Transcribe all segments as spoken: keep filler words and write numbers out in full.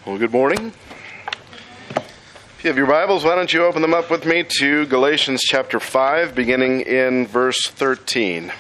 Well, good morning. If you have your Bibles, why don't you open them up with me to Galatians chapter five, beginning in verse thirteen.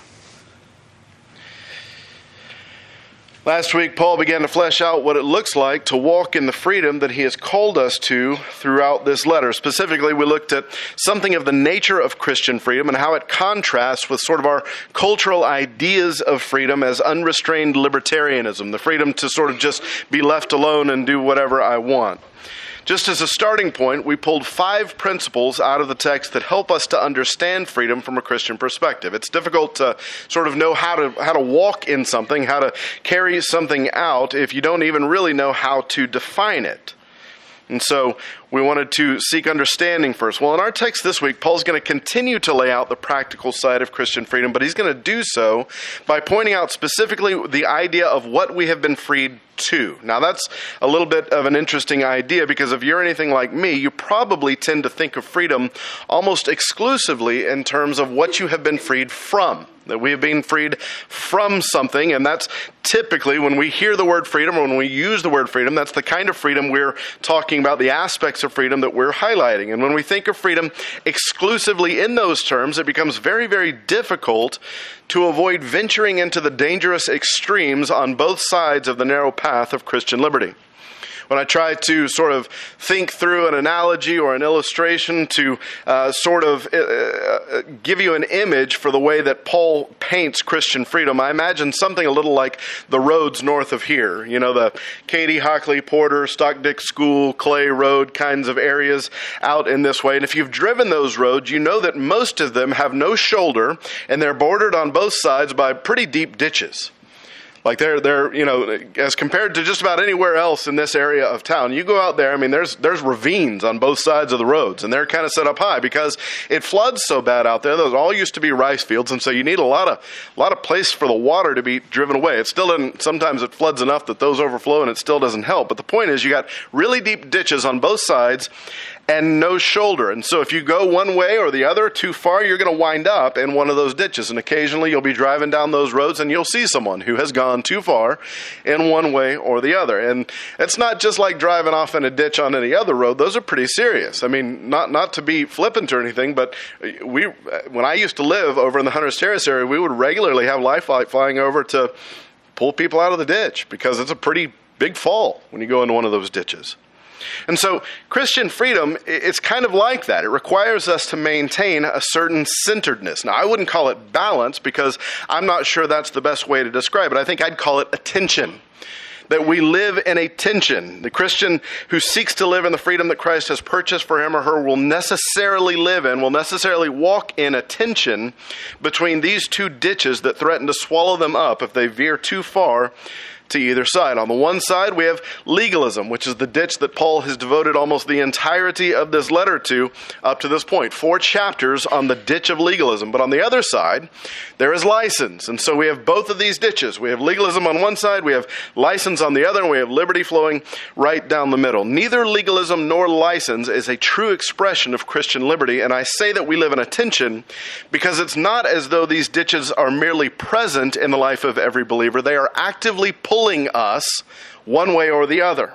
Last week, Paul began to flesh out what it looks like to walk in the freedom that he has called us to throughout this letter. Specifically, we looked at something of the nature of Christian freedom and how it contrasts with sort of our cultural ideas of freedom as unrestrained libertarianism, the freedom to sort of just be left alone and do whatever I want. Just as a starting point, we pulled five principles out of the text that help us to understand freedom from a Christian perspective. It's difficult to sort of know how to how to walk in something, how to carry something out, if you don't even really know how to define it. And so we wanted to seek understanding first. Well, in our text this week, Paul's going to continue to lay out the practical side of Christian freedom, but he's going to do so by pointing out specifically the idea of what we have been freed to. Now, that's a little bit of an interesting idea because if you're anything like me, you probably tend to think of freedom almost exclusively in terms of what you have been freed from. That we have been freed from something, and that's typically when we hear the word freedom or when we use the word freedom, that's the kind of freedom we're talking about, the aspects of freedom that we're highlighting. And when we think of freedom exclusively in those terms, it becomes very, very difficult to avoid venturing into the dangerous extremes on both sides of the narrow path of Christian liberty. When I try to sort of think through an analogy or an illustration to uh, sort of uh, give you an image for the way that Paul paints Christian freedom, I imagine something a little like the roads north of here. You know, the Katy, Hockley, Porter, Stockdick School, Clay Road kinds of areas out in this way. And if you've driven those roads, you know that most of them have no shoulder and they're bordered on both sides by pretty deep ditches. Like they're, they're, you know, as compared to just about anywhere else in this area of town, you go out there, I mean, there's there's ravines on both sides of the roads, and they're kind of set up high because it floods so bad out there. Those all used to be rice fields, and so you need a lot of a lot of place for the water to be driven away. It still doesn't, sometimes it floods enough that those overflow, and it still doesn't help. But the point is, you got really deep ditches on both sides, and no shoulder. And so if you go one way or the other too far, you're going to wind up in one of those ditches. And occasionally you'll be driving down those roads and you'll see someone who has gone too far in one way or the other. And it's not just like driving off in a ditch on any other road. Those are pretty serious. I mean, not not to be flippant or anything, but we when I used to live over in the Hunters Terrace area, we would regularly have Life Flight flying over to pull people out of the ditch because it's a pretty big fall when you go into one of those ditches. And so Christian freedom, it's kind of like that. It requires us to maintain a certain centeredness. Now, I wouldn't call it balance because I'm not sure that's the best way to describe it. I think I'd call it attention. That we live in a tension. The Christian who seeks to live in the freedom that Christ has purchased for him or her will necessarily live in, will necessarily walk in a tension between these two ditches that threaten to swallow them up if they veer too far to either side. On the one side, we have legalism, which is the ditch that Paul has devoted almost the entirety of this letter to up to this point. Four chapters on the ditch of legalism. But on the other side, there is license. And so we have both of these ditches. We have legalism on one side, we have license on the other, and we have liberty flowing right down the middle. Neither legalism nor license is a true expression of Christian liberty. And I say that we live in a tension because it's not as though these ditches are merely present in the life of every believer. They are actively pulling pulling us one way or the other.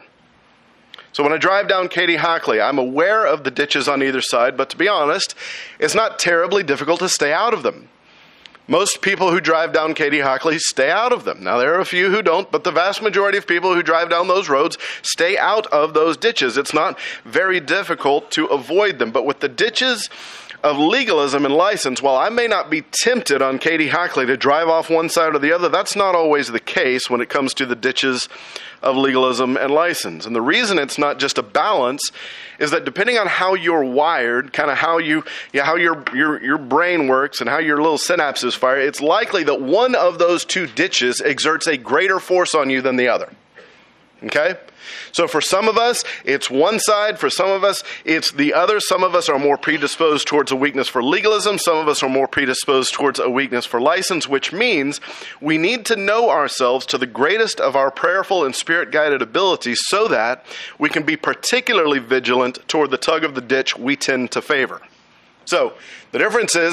So when I drive down Katy Hockley, I'm aware of the ditches on either side, but to be honest, it's not terribly difficult to stay out of them. Most people who drive down Katy Hockley stay out of them. Now, there are a few who don't, but the vast majority of people who drive down those roads stay out of those ditches. It's not very difficult to avoid them. But with the ditches of legalism and license, while I may not be tempted on Katy Hockley to drive off one side or the other, that's not always the case when it comes to the ditches of legalism and license. And the reason it's not just a balance is that depending on how you're wired, kind of how you, yeah, how your, your, your brain works and how your little synapses fire, it's likely that one of those two ditches exerts a greater force on you than the other. Okay? So for some of us, it's one side. For some of us, it's the other. Some of us are more predisposed towards a weakness for legalism. Some of us are more predisposed towards a weakness for license, which means we need to know ourselves to the greatest of our prayerful and spirit-guided abilities so that we can be particularly vigilant toward the tug of the ditch we tend to favor. So the difference is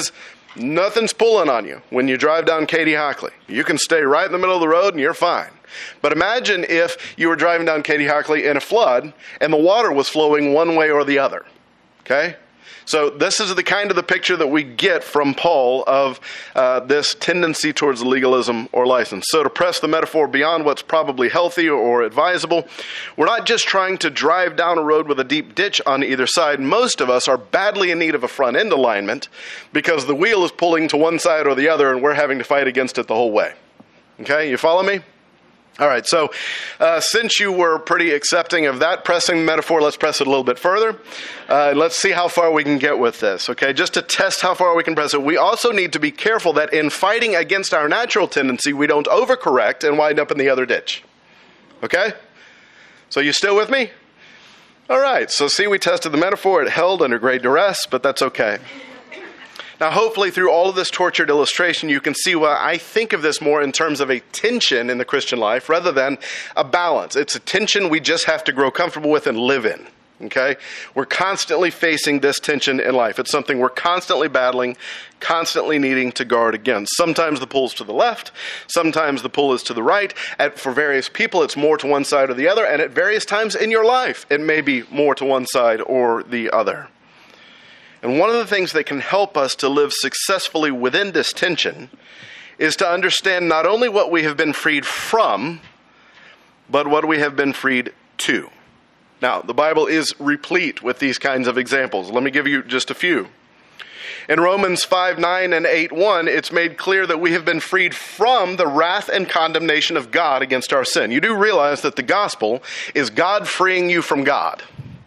Nothing's pulling on you when you drive down Katy Hockley. You can stay right in the middle of the road and you're fine. But imagine if you were driving down Katy Hockley in a flood and the water was flowing one way or the other. Okay? So this is the kind of the picture that we get from Paul of uh, this tendency towards legalism or license. So to press the metaphor beyond what's probably healthy or advisable, we're not just trying to drive down a road with a deep ditch on either side. Most of us are badly in need of a front end alignment because the wheel is pulling to one side or the other and we're having to fight against it the whole way. Okay, you follow me? All right, so uh, since you were pretty accepting of that pressing metaphor, let's press it a little bit further. Uh, let's see how far we can get with this, okay? Just to test how far we can press it, we also need to be careful that in fighting against our natural tendency, we don't overcorrect and wind up in the other ditch, okay? So you still with me? All right, so see, we tested the metaphor. It held under great duress, but that's okay. Now, hopefully, through all of this tortured illustration, you can see why I think of this more in terms of a tension in the Christian life rather than a balance. It's a tension we just have to grow comfortable with and live in, okay? We're constantly facing this tension in life. It's something we're constantly battling, constantly needing to guard against. Sometimes the pull's to the left, sometimes the pull is to the right. At, for various people, it's more to one side or the other, and at various times in your life, it may be more to one side or the other. And one of the things that can help us to live successfully within this tension is to understand not only what we have been freed from, but what we have been freed to. Now, the Bible is replete with these kinds of examples. Let me give you just a few. In Romans five nine and eight one, it's made clear that we have been freed from the wrath and condemnation of God against our sin. You do realize that the gospel is God freeing you from God.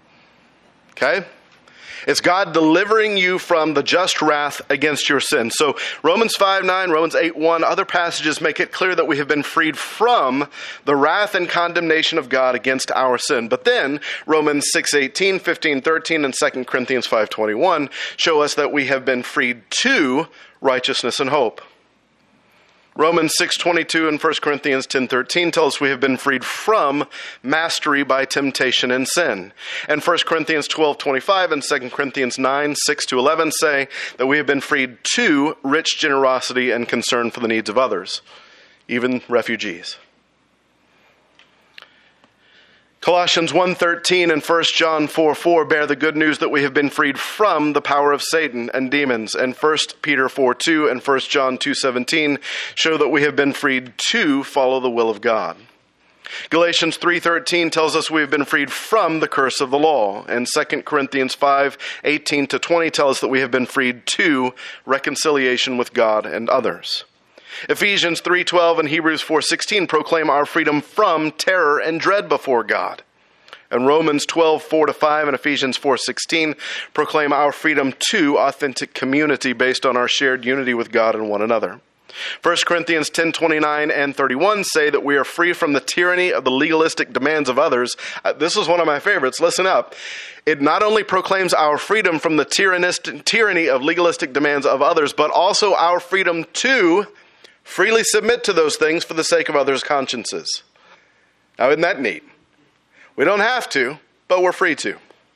Okay? It's God delivering you from the just wrath against your sin. So Romans five nine, Romans eight one, other passages make it clear that we have been freed from the wrath and condemnation of God against our sin. But then Romans six eighteen, fifteen thirteen, and Second Corinthians five twenty-one show us that we have been freed to righteousness and hope. Romans six twenty-two and First Corinthians ten thirteen tell us we have been freed from mastery by temptation and sin. And First Corinthians twelve twenty-five and Second Corinthians nine six to eleven say that we have been freed to rich generosity and concern for the needs of others, even refugees. Colossians one thirteen and First John four four bear the good news that we have been freed from the power of Satan and demons. And First Peter four two and First John two seventeen show that we have been freed to follow the will of God. Galatians three thirteen tells us we have been freed from the curse of the law. And Second Corinthians five eighteen to twenty tells us that we have been freed to reconciliation with God and others. Ephesians three twelve and Hebrews four sixteen proclaim our freedom from terror and dread before God. And Romans twelve four to five and Ephesians four sixteen proclaim our freedom to authentic community based on our shared unity with God and one another. First Corinthians ten twenty-nine and thirty-one say that we are free from the tyranny of the legalistic demands of others. Uh, this is one of my favorites. Listen up. It not only proclaims our freedom from the tyrannist, tyranny of legalistic demands of others, but also our freedom to freely submit to those things for the sake of others' consciences. Now, isn't that neat? We don't have to, but we're free to.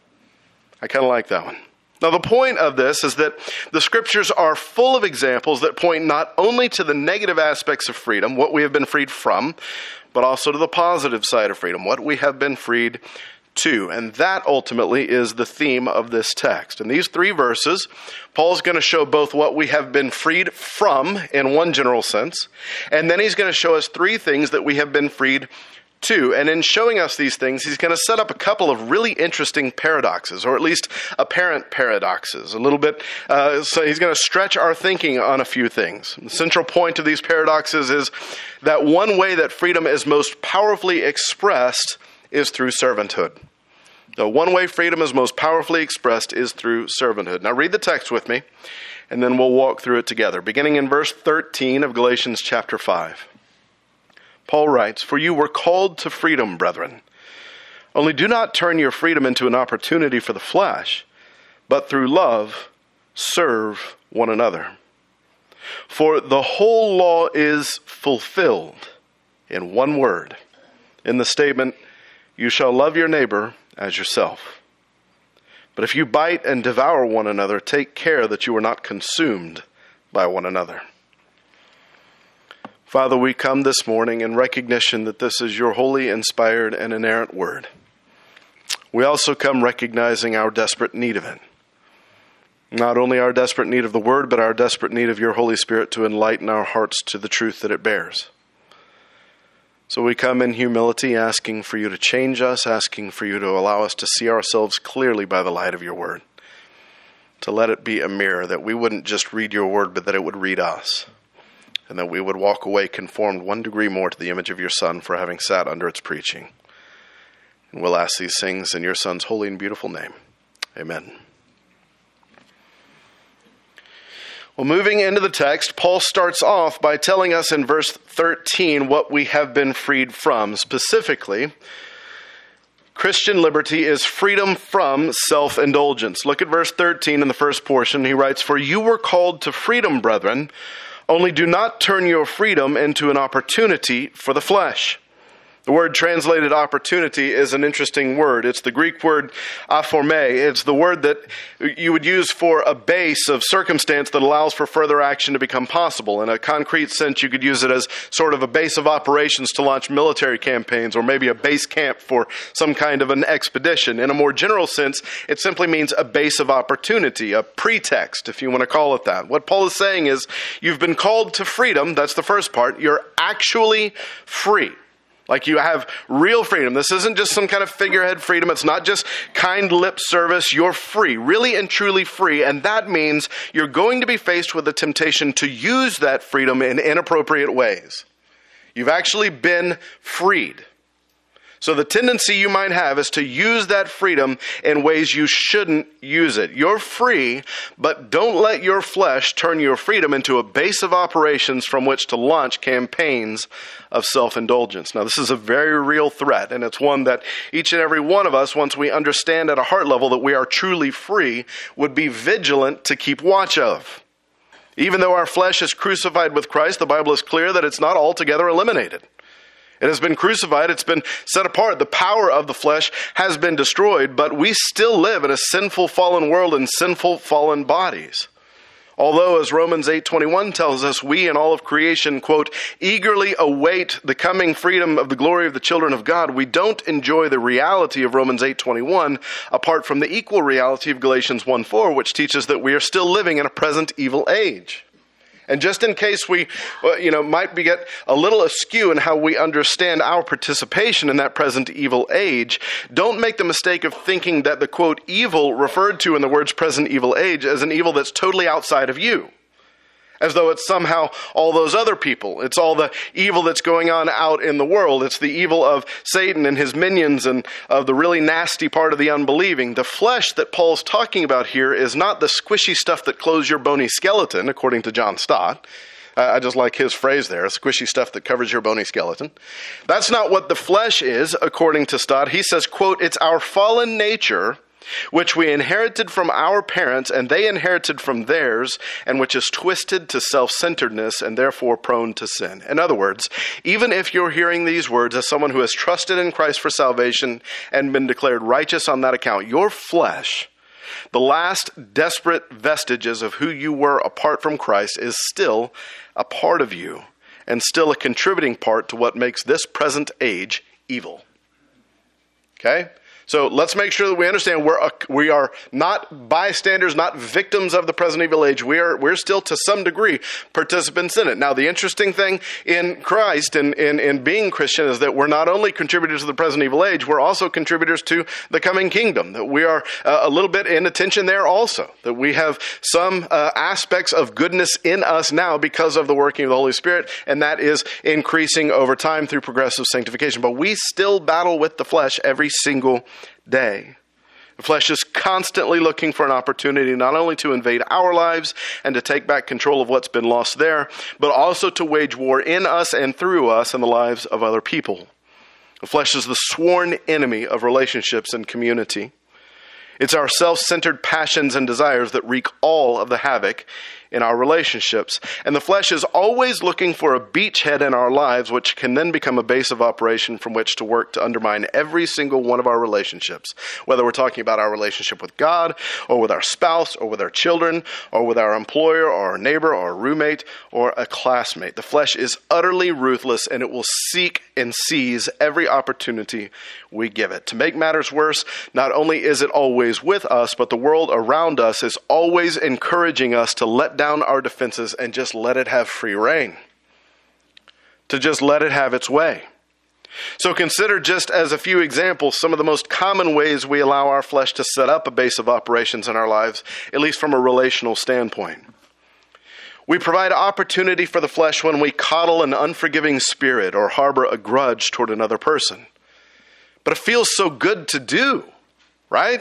I kind of like that one. Now, the point of this is that the scriptures are full of examples that point not only to the negative aspects of freedom, what we have been freed from, but also to the positive side of freedom, what we have been freed to. And that ultimately is the theme of this text. In these three verses, Paul's going to show both what we have been freed from in one general sense, and then he's going to show us three things that we have been freed to. And in showing us these things, he's going to set up a couple of really interesting paradoxes, or at least apparent paradoxes, a little bit. Uh, so he's going to stretch our thinking on a few things. The central point of these paradoxes is that one way that freedom is most powerfully expressed is through servanthood. The one way freedom is most powerfully expressed is through servanthood. Now read the text with me, and then we'll walk through it together. Beginning in verse thirteen of Galatians chapter five. Paul writes, "For you were called to freedom, brethren. Only do not turn your freedom into an opportunity for the flesh, but through love serve one another. For the whole law is fulfilled in one word, in the statement, you shall love your neighbor as yourself. But if you bite and devour one another, take care that you are not consumed by one another. Father, we come this morning in recognition that this is your holy, inspired, and inerrant word. We also come recognizing our desperate need of it. Not only our desperate need of the word, but our desperate need of your Holy Spirit to enlighten our hearts to the truth that it bears. So we come in humility, asking for you to change us, asking for you to allow us to see ourselves clearly by the light of your word. To let it be a mirror, that we wouldn't just read your word, but that it would read us. And that we would walk away conformed one degree more to the image of your Son for having sat under its preaching. And we'll ask these things in your Son's holy and beautiful name. Amen. Well, moving into the text, Paul starts off by telling us in verse thirteen what we have been freed from. Specifically, Christian liberty is freedom from self-indulgence. Look at verse thirteen in the first portion. He writes, "For you were called to freedom, brethren, only do not turn your freedom into an opportunity for the flesh." The word translated opportunity is an interesting word. It's the Greek word aphorme. It's the word that you would use for a base of circumstance that allows for further action to become possible. In a concrete sense, you could use it as sort of a base of operations to launch military campaigns, or maybe a base camp for some kind of an expedition. In a more general sense, it simply means a base of opportunity, a pretext, if you want to call it that. What Paul is saying is, you've been called to freedom. That's the first part. You're actually free. Like you have real freedom. This isn't just some kind of figurehead freedom. It's not just kind lip service. You're free, really and truly free. And that means you're going to be faced with the temptation to use that freedom in inappropriate ways. You've actually been freed. So the tendency you might have is to use that freedom in ways you shouldn't use it. You're free, but don't let your flesh turn your freedom into a base of operations from which to launch campaigns of self-indulgence. Now, this is a very real threat, and it's one that each and every one of us, once we understand at a heart level that we are truly free, would be vigilant to keep watch of. Even though our flesh is crucified with Christ, the Bible is clear that it's not altogether eliminated. It has been crucified. It's been set apart. The power of the flesh has been destroyed, but we still live in a sinful, fallen world and sinful, fallen bodies. Although, as Romans eight twenty-one tells us, we and all of creation, quote, eagerly await the coming freedom of the glory of the children of God, we don't enjoy the reality of Romans eight twenty-one apart from the equal reality of Galatians one four, which teaches that we are still living in a present evil age. And just in case we, you know, might be get a little askew in how we understand our participation in that present evil age, don't make the mistake of thinking that the, quote, evil referred to in the words present evil age as an evil that's totally outside of you. As though it's somehow all those other people. It's all the evil that's going on out in the world. It's the evil of Satan and his minions and of the really nasty part of the unbelieving. The flesh that Paul's talking about here is not the squishy stuff that clothes your bony skeleton, according to John Stott. I just like his phrase there, squishy stuff that covers your bony skeleton. That's not what the flesh is, according to Stott. He says, quote, it's our fallen nature, which we inherited from our parents, and they inherited from theirs, and which is twisted to self-centeredness and therefore prone to sin. In other words, even if you're hearing these words as someone who has trusted in Christ for salvation and been declared righteous on that account, your flesh, the last desperate vestiges of who you were apart from Christ, is still a part of you and still a contributing part to what makes this present age evil. Okay? So let's make sure that we understand we're a, we are not bystanders, not victims of the present evil age. We are we're still to some degree participants in it. Now, the interesting thing in Christ and in, in being Christian is that we're not only contributors to the present evil age, we're also contributors to the coming kingdom. That we are uh, a little bit in attention there also. That we have some uh, aspects of goodness in us now because of the working of the Holy Spirit, and that is increasing over time through progressive sanctification. But we still battle with the flesh every single day. The flesh is constantly looking for an opportunity not only to invade our lives and to take back control of what's been lost there, but also to wage war in us and through us in the lives of other people. The flesh is the sworn enemy of relationships and community. It's our self-centered passions and desires that wreak all of the havoc in our relationships. And the flesh is always looking for a beachhead in our lives, which can then become a base of operation from which to work to undermine every single one of our relationships. Whether we're talking about our relationship with God, or with our spouse, or with our children, or with our employer, or our neighbor, or a roommate, or a classmate. The flesh is utterly ruthless, and it will seek and seize every opportunity we give it. To make matters worse, not only is it always with us, but the world around us is always encouraging us to let down our defenses and just let it have free rein. To just let it have its way. So consider, just as a few examples, some of the most common ways we allow our flesh to set up a base of operations in our lives, at least from a relational standpoint. We provide opportunity for the flesh when we coddle an unforgiving spirit or harbor a grudge toward another person. But it feels so good to do, right?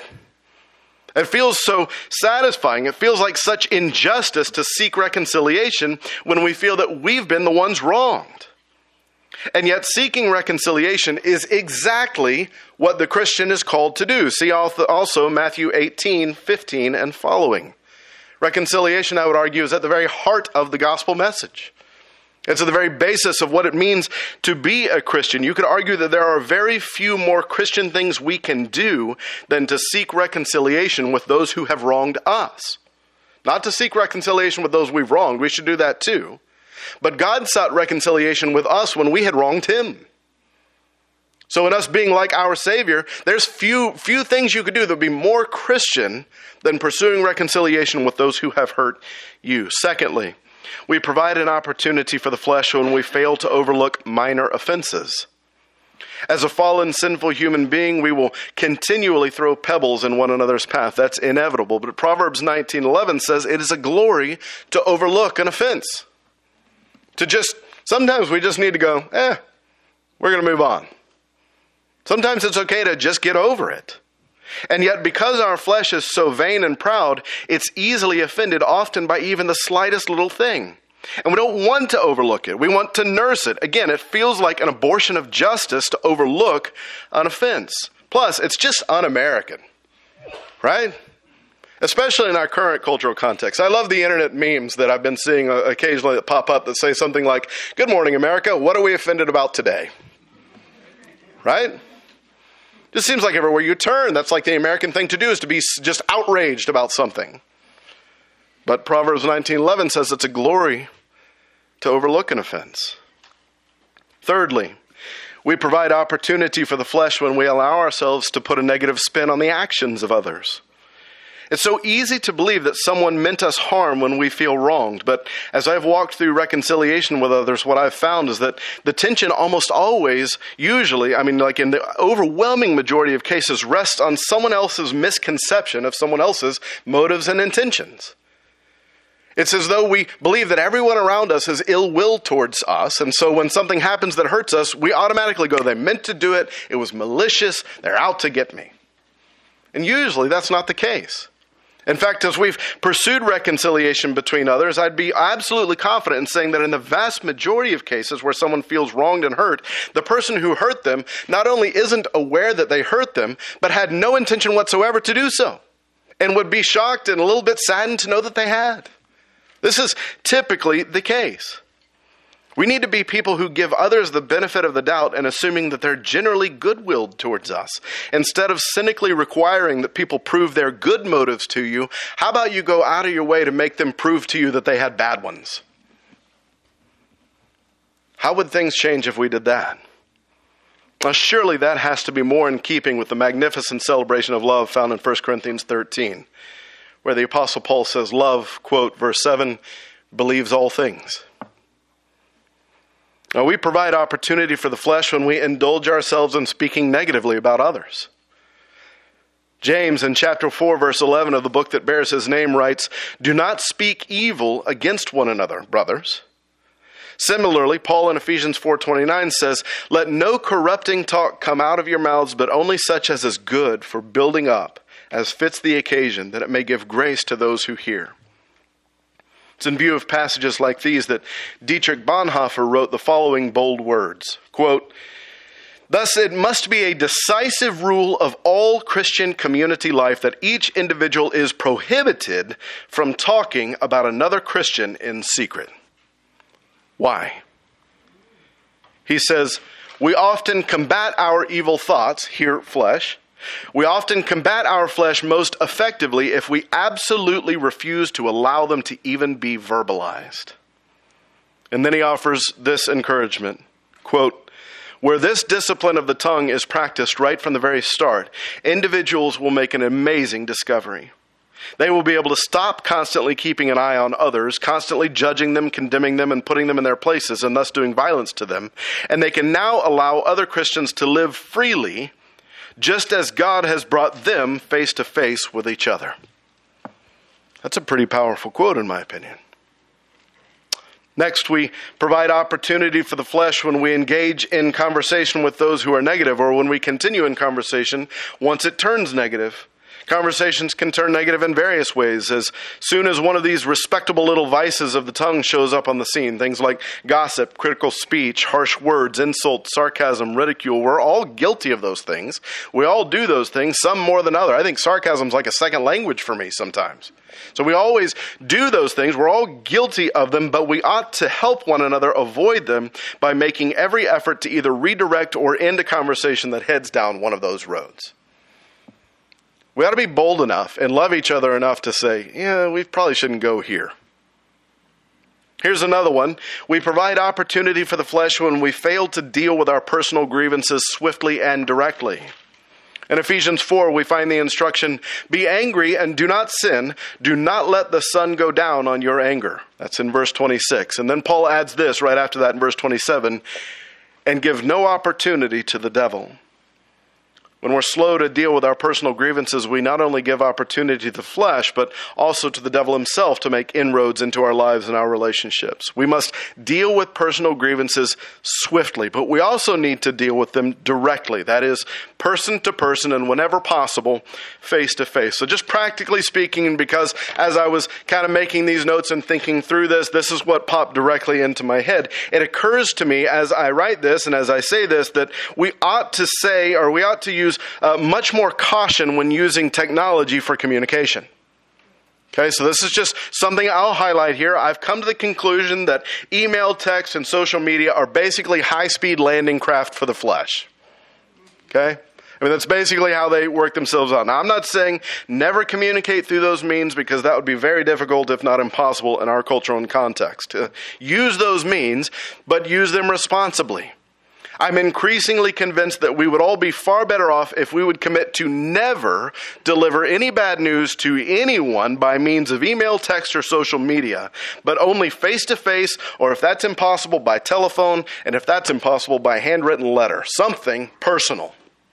It feels so satisfying. It feels like such injustice to seek reconciliation when we feel that we've been the ones wronged. And yet seeking reconciliation is exactly what the Christian is called to do. See also Matthew eighteen, fifteen and following. Reconciliation, I would argue, is at the very heart of the gospel message. It's at the very basis of what it means to be a Christian. You could argue that there are very few more Christian things we can do than to seek reconciliation with those who have wronged us. Not to seek reconciliation with those we've wronged. We should do that too. But God sought reconciliation with us when we had wronged him. So in us being like our Savior, there's few few things you could do that would be more Christian than pursuing reconciliation with those who have hurt you. Secondly, we provide an opportunity for the flesh when we fail to overlook minor offenses. As a fallen, sinful human being, we will continually throw pebbles in one another's path. That's inevitable. But Proverbs nineteen eleven says it is a glory to overlook an offense. To just, sometimes we just need to go, eh, we're going to move on. Sometimes it's okay to just get over it. And yet, because our flesh is so vain and proud, it's easily offended, often by even the slightest little thing. And we don't want to overlook it. We want to nurse it. Again, it feels like an abortion of justice to overlook an offense. Plus, it's just un-American, right? Especially in our current cultural context. I love the internet memes that I've been seeing occasionally that pop up that say something like, "Good morning, America. What are we offended about today?" Right? Just seems like everywhere you turn, that's like the American thing to do, is to be just outraged about something. But Proverbs nineteen eleven says it's a glory to overlook an offense. Thirdly, we provide opportunity for the flesh when we allow ourselves to put a negative spin on the actions of others. It's so easy to believe that someone meant us harm when we feel wronged. But as I've walked through reconciliation with others, what I've found is that the tension almost always, usually, I mean, like in the overwhelming majority of cases, rests on someone else's misconception of someone else's motives and intentions. It's as though we believe that everyone around us is ill will towards us. And so when something happens that hurts us, we automatically go, they meant to do it. It was malicious. They're out to get me. And usually that's not the case. In fact, as we've pursued reconciliation between others, I'd be absolutely confident in saying that in the vast majority of cases where someone feels wronged and hurt, the person who hurt them not only isn't aware that they hurt them, but had no intention whatsoever to do so, and would be shocked and a little bit saddened to know that they had. This is typically the case. We need to be people who give others the benefit of the doubt and assuming that they're generally good-willed towards us. Instead of cynically requiring that people prove their good motives to you, how about you go out of your way to make them prove to you that they had bad ones? How would things change if we did that? Now, surely that has to be more in keeping with the magnificent celebration of love found in First Corinthians thirteen, where the Apostle Paul says, love, quote, verse seven, believes all things. Now, we provide opportunity for the flesh when we indulge ourselves in speaking negatively about others. James, in chapter four, verse eleven of the book that bears his name, writes, "Do not speak evil against one another, brothers." Similarly, Paul in Ephesians four twenty-nine says, "Let no corrupting talk come out of your mouths, but only such as is good for building up, as fits the occasion, that it may give grace to those who hear." It's in view of passages like these that Dietrich Bonhoeffer wrote the following bold words, quote, Thus, it must be a decisive rule of all Christian community life that each individual is prohibited from talking about another Christian in secret. Why? He says, we often combat our evil thoughts, here flesh. We often combat our flesh most effectively if we absolutely refuse to allow them to even be verbalized. And then he offers this encouragement, quote, where this discipline of the tongue is practiced right from the very start, individuals will make an amazing discovery. They will be able to stop constantly keeping an eye on others, constantly judging them, condemning them, and putting them in their places, and thus doing violence to them. And they can now allow other Christians to live freely, just as God has brought them face to face with each other. That's a pretty powerful quote, in my opinion. Next, we provide opportunity for the flesh when we engage in conversation with those who are negative, or when we continue in conversation once it turns negative. Conversations can turn negative in various ways. As soon as one of these respectable little vices of the tongue shows up on the scene, things like gossip, critical speech, harsh words, insult, sarcasm, ridicule, we're all guilty of those things. We all do those things, some more than others. I think sarcasm's like a second language for me sometimes. So we always do those things. We're all guilty of them, but we ought to help one another avoid them by making every effort to either redirect or end a conversation that heads down one of those roads. We ought to be bold enough and love each other enough to say, yeah, we probably shouldn't go here. Here's another one. We provide opportunity for the flesh when we fail to deal with our personal grievances swiftly and directly. In Ephesians four, we find the instruction, be angry and do not sin. Do not let the sun go down on your anger. That's in verse twenty-six. And then Paul adds this right after that in verse twenty-seven, and give no opportunity to the devil. When we're slow to deal with our personal grievances, we not only give opportunity to the flesh, but also to the devil himself to make inroads into our lives and our relationships. We must deal with personal grievances swiftly, but we also need to deal with them directly. That is, person to person and whenever possible, face to face. So just practically speaking, because as I was kind of making these notes and thinking through this, this is what popped directly into my head. It occurs to me as I write this and as I say this that we ought to say, or we ought to use Uh, much more caution when using technology for communication. Okay, so this is just something I'll highlight here. I've come to the conclusion that email, text, and social media are basically high-speed landing craft for the flesh. Okay? I mean, that's basically how they work themselves out. Now, I'm not saying never communicate through those means, because that would be very difficult, if not impossible, in our cultural and context. Uh, use those means, but use them responsibly. I'm increasingly convinced that we would all be far better off if we would commit to never deliver any bad news to anyone by means of email, text, or social media, but only face-to-face, or if that's impossible, by telephone, and if that's impossible, by handwritten letter. Something personal.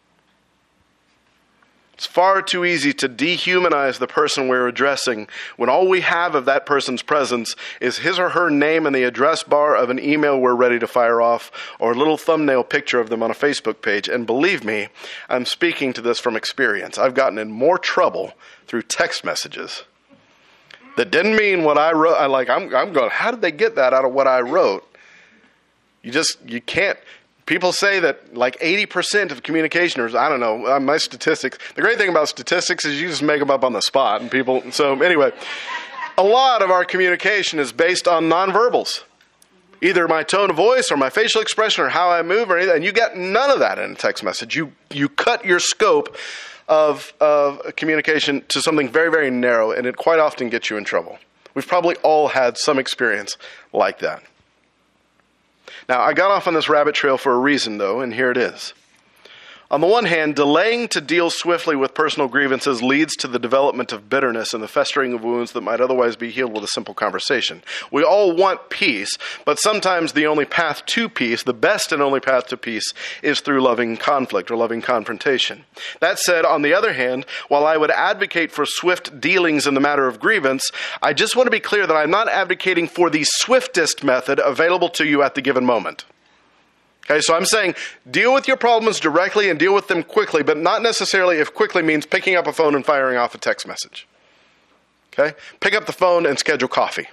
It's far too easy to dehumanize the person we're addressing when all we have of that person's presence is his or her name in the address bar of an email we're ready to fire off, or a little thumbnail picture of them on a Facebook page. And believe me, I'm speaking to this from experience. I've gotten in more trouble through text messages that didn't mean what I wrote. I like, I'm, I'm going, how did they get that out of what I wrote? You just, you can't. People say that like eighty percent of communicationers, I don't know, uh, my statistics, the great thing about statistics is you just make them up on the spot. And people, so anyway, a lot of our communication is based on nonverbals. Either my tone of voice or my facial expression or how I move or anything. And you get none of that in a text message. You you cut your scope of, of communication to something very, very narrow, and it quite often gets you in trouble. We've probably all had some experience like that. Now, I got off on this rabbit trail for a reason, though, and here it is. On the one hand, delaying to deal swiftly with personal grievances leads to the development of bitterness and the festering of wounds that might otherwise be healed with a simple conversation. We all want peace, but sometimes the only path to peace, the best and only path to peace, is through loving conflict or loving confrontation. That said, on the other hand, while I would advocate for swift dealings in the matter of grievance, I just want to be clear that I'm not advocating for the swiftest method available to you at the given moment. Okay, so I'm saying deal with your problems directly and deal with them quickly, but not necessarily if quickly means picking up a phone and firing off a text message. Okay? Pick up the phone and schedule coffee.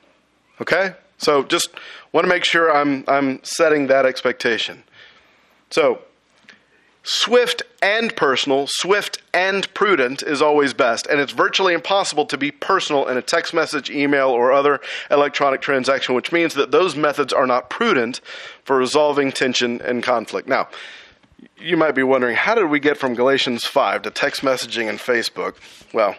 Okay? So just want to make sure I'm I'm setting that expectation. So, swift and personal, swift and prudent is always best, and it's virtually impossible to be personal in a text message, email, or other electronic transaction, which means that those methods are not prudent for resolving tension and conflict. Now, you might be wondering, how did we get from Galatians five to text messaging and Facebook? Well,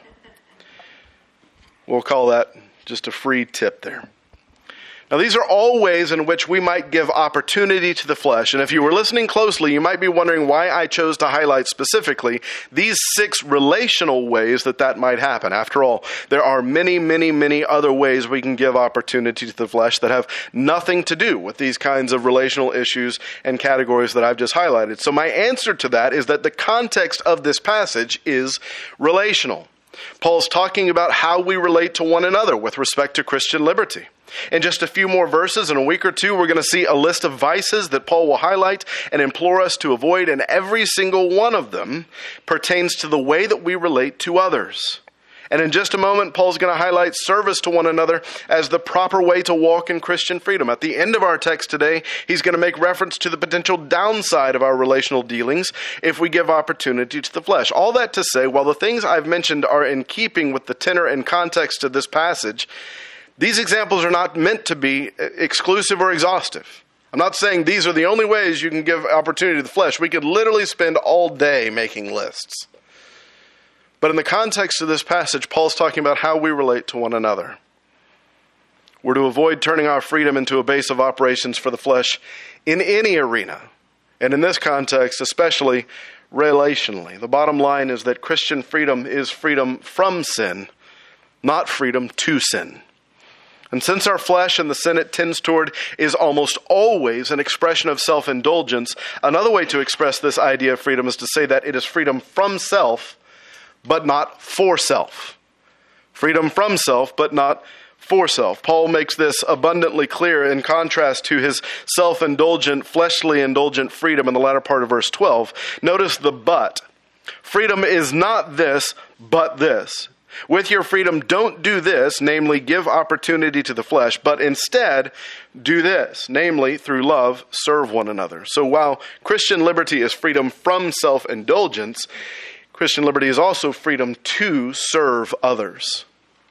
we'll call that just a free tip there. Now, these are all ways in which we might give opportunity to the flesh. And if you were listening closely, you might be wondering why I chose to highlight specifically these six relational ways that that might happen. After all, there are many, many, many other ways we can give opportunity to the flesh that have nothing to do with these kinds of relational issues and categories that I've just highlighted. So my answer to that is that the context of this passage is relational. Paul's talking about how we relate to one another with respect to Christian liberty. In just a few more verses, in a week or two, we're going to see a list of vices that Paul will highlight and implore us to avoid, and every single one of them pertains to the way that we relate to others. And in just a moment, Paul's going to highlight service to one another as the proper way to walk in Christian freedom. At the end of our text today, he's going to make reference to the potential downside of our relational dealings if we give opportunity to the flesh. All that to say, while the things I've mentioned are in keeping with the tenor and context of this passage, these examples are not meant to be exclusive or exhaustive. I'm not saying these are the only ways you can give opportunity to the flesh. We could literally spend all day making lists. But in the context of this passage, Paul's talking about how we relate to one another. We're to avoid turning our freedom into a base of operations for the flesh in any arena. And in this context, especially relationally. The bottom line is that Christian freedom is freedom from sin, not freedom to sin. And since our flesh and the sin it tends toward is almost always an expression of self-indulgence, another way to express this idea of freedom is to say that it is freedom from self, but not for self. Freedom from self, but not for self. Paul makes this abundantly clear in contrast to his self-indulgent, fleshly indulgent freedom in the latter part of verse twelve. Notice the but. Freedom is not this, but this. With your freedom, don't do this, namely give opportunity to the flesh, but instead do this, namely through love, serve one another. So while Christian liberty is freedom from self-indulgence, Christian liberty is also freedom to serve others.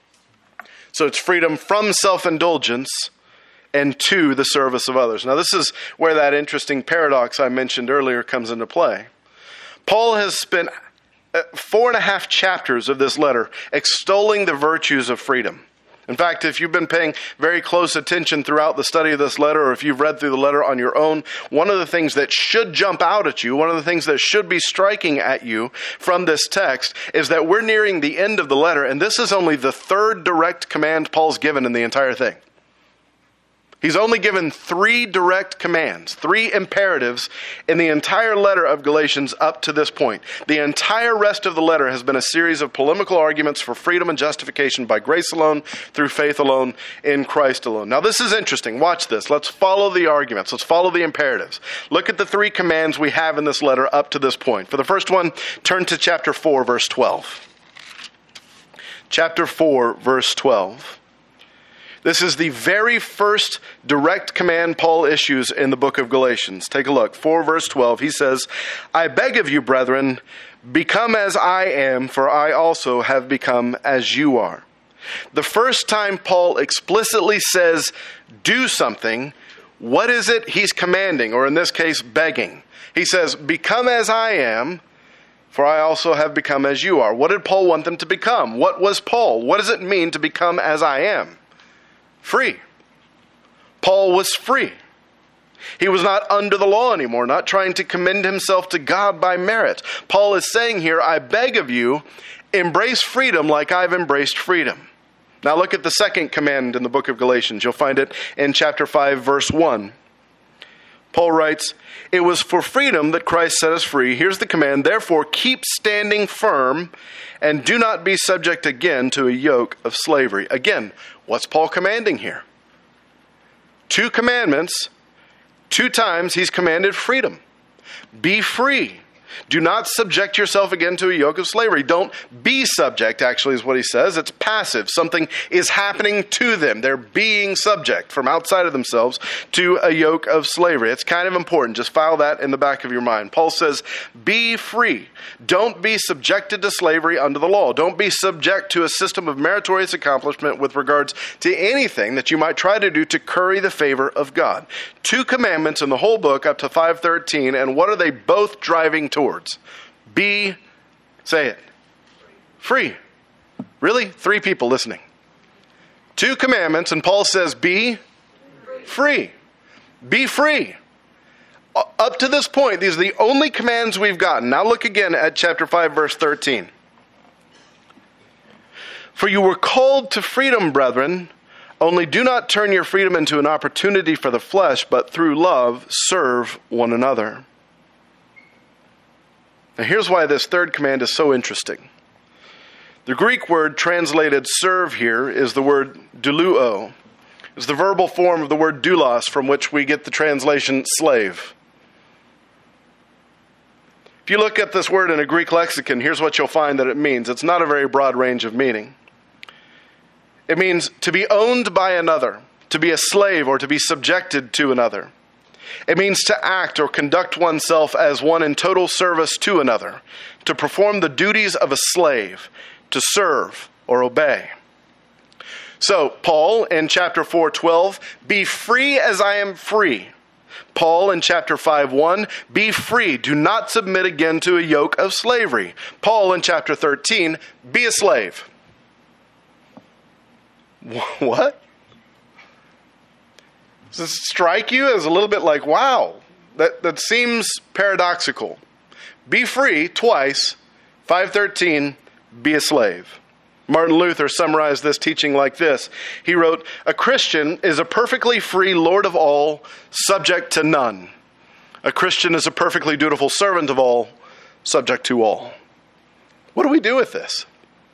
So it's freedom from self-indulgence and to the service of others. Now this is where that interesting paradox I mentioned earlier comes into play. Paul has spent four and a half chapters of this letter extolling the virtues of freedom. In fact, if you've been paying very close attention throughout the study of this letter, or if you've read through the letter on your own, one of the things that should jump out at you, one of the things that should be striking at you from this text is that we're nearing the end of the letter, and this is only the third direct command Paul's given in the entire thing. He's only given three direct commands, three imperatives in the entire letter of Galatians up to this point. The entire rest of the letter has been a series of polemical arguments for freedom and justification by grace alone, through faith alone, in Christ alone. Now this is interesting. Watch this. Let's follow the arguments. Let's follow the imperatives. Look at the three commands we have in this letter up to this point. For the first one, turn to chapter four, verse twelve. Chapter four, verse twelve. This is the very first direct command Paul issues in the book of Galatians. Take a look. four verse twelve. He says, I beg of you, brethren, become as I am, for I also have become as you are. The first time Paul explicitly says, do something, what is it he's commanding, or in this case, begging? He says, become as I am, for I also have become as you are. What did Paul want them to become? What was Paul? What does it mean to become as I am? Free. Paul was free. He was not under the law anymore, not trying to commend himself to God by merit. Paul is saying here, I beg of you, embrace freedom like I've embraced freedom. Now look at the second command in the book of Galatians. You'll find it in chapter five, verse one. Paul writes, it was for freedom that Christ set us free. Here's the command. Therefore, keep standing firm and do not be subject again to a yoke of slavery. Again, what's Paul commanding here? Two commandments. Two times he's commanded freedom. Be free. Do not subject yourself again to a yoke of slavery. Don't be subject, actually, is what he says. It's passive. Something is happening to them. They're being subject from outside of themselves to a yoke of slavery. It's kind of important. Just file that in the back of your mind. Paul says, be free. Don't be subjected to slavery under the law. Don't be subject to a system of meritorious accomplishment with regards to anything that you might try to do to curry the favor of God. Two commandments in the whole book up to five thirteen, and what are they both driving towards? Be, say it, free. Really? Three people listening. Two commandments, and Paul says, be free. Be free. Up to this point, these are the only commands we've gotten. Now look again at chapter five, verse thirteen. For you were called to freedom, brethren, only do not turn your freedom into an opportunity for the flesh, but through love serve one another. Now here's why this third command is so interesting. The Greek word translated serve here is the word doulo. It's the verbal form of the word doulos, from which we get the translation slave. If you look at this word in a Greek lexicon, here's what you'll find that it means. It's not a very broad range of meaning. It means to be owned by another, to be a slave, or to be subjected to another. It means to act or conduct oneself as one in total service to another, to perform the duties of a slave, to serve or obey. So, Paul in chapter four twelve, be free as I am free. Paul in chapter five one, be free, do not submit again to a yoke of slavery. Paul in chapter thirteen, be a slave. What? Does this strike you as a little bit like, wow, that, that seems paradoxical. Be free twice, five thirteen, be a slave. Martin Luther summarized this teaching like this. He wrote, a Christian is a perfectly free Lord of all, subject to none. A Christian is a perfectly dutiful servant of all, subject to all. What do we do with this?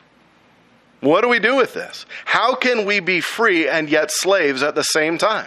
What do we do with this? How can we be free and yet slaves at the same time?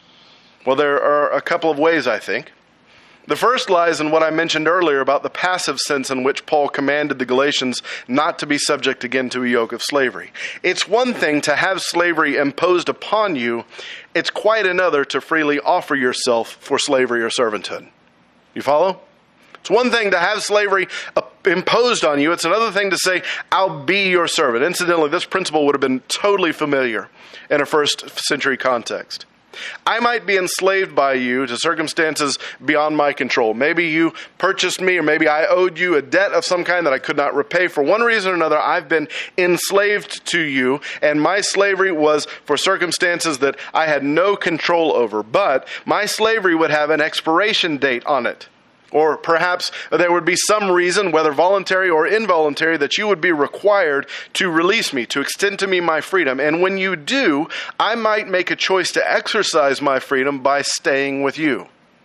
Well, there are a couple of ways, I think. The first lies in what I mentioned earlier about the passive sense in which Paul commanded the Galatians not to be subject again to a yoke of slavery. It's one thing to have slavery imposed upon you. It's quite another to freely offer yourself for slavery or servanthood. You follow? It's one thing to have slavery imposed on you. It's another thing to say, I'll be your servant. Incidentally, this principle would have been totally familiar in a first century context. I might be enslaved by you to circumstances beyond my control. Maybe you purchased me, or maybe I owed you a debt of some kind that I could not repay. For one reason or another, I've been enslaved to you, and my slavery was for circumstances that I had no control over. But my slavery would have an expiration date on it. Or perhaps there would be some reason, whether voluntary or involuntary, that you would be required to release me, to extend to me my freedom. And when you do, I might make a choice to exercise my freedom by staying with you.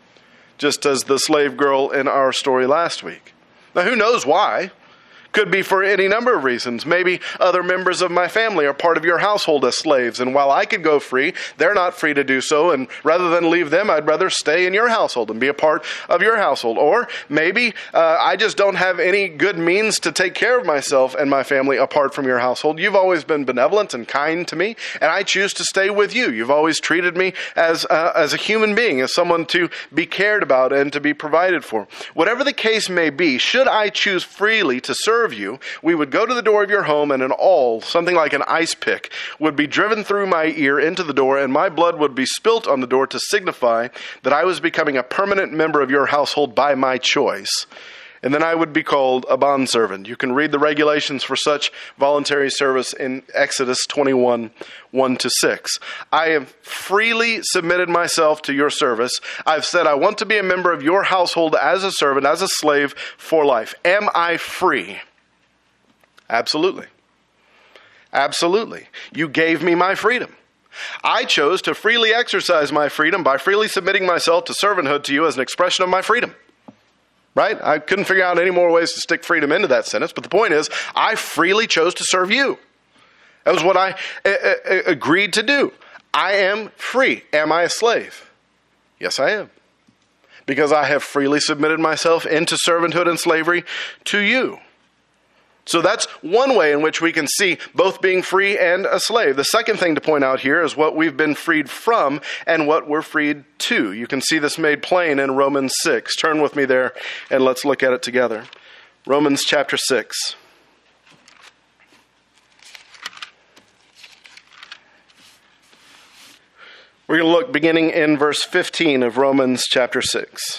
Just as the slave girl in our story last week. Now, who knows why? Could be for any number of reasons. Maybe other members of my family are part of your household as slaves, and while I could go free, they're not free to do so, and rather than leave them, I'd rather stay in your household and be a part of your household. Or maybe uh, I just don't have any good means to take care of myself and my family apart from your household. You've always been benevolent and kind to me, and I choose to stay with you. You've always treated me as, uh, as a human being, as someone to be cared about and to be provided for. Whatever the case may be, should I choose freely to serve you, we would go to the door of your home, and an awl, something like an ice pick, would be driven through my ear into the door, and my blood would be spilt on the door to signify that I was becoming a permanent member of your household by my choice. And then I would be called a bondservant. You can read the regulations for such voluntary service in Exodus twenty-one, one to six. I have freely submitted myself to your service. I've said I want to be a member of your household as a servant, as a slave for life. Am I free? Absolutely. Absolutely. You gave me my freedom. I chose to freely exercise my freedom by freely submitting myself to servanthood to you as an expression of my freedom. Right? I couldn't figure out any more ways to stick freedom into that sentence, but the point is, I freely chose to serve you. That was what I a- a- agreed to do. I am free. Am I a slave? Yes, I am. because I have freely submitted myself into servanthood and slavery to you. So that's one way in which we can see both being free and a slave. The second thing to point out here is what we've been freed from and what we're freed to. You can see this made plain in Romans six. Turn with me there and let's look at it together. Romans chapter six. We're going to look beginning in verse fifteen of Romans chapter six.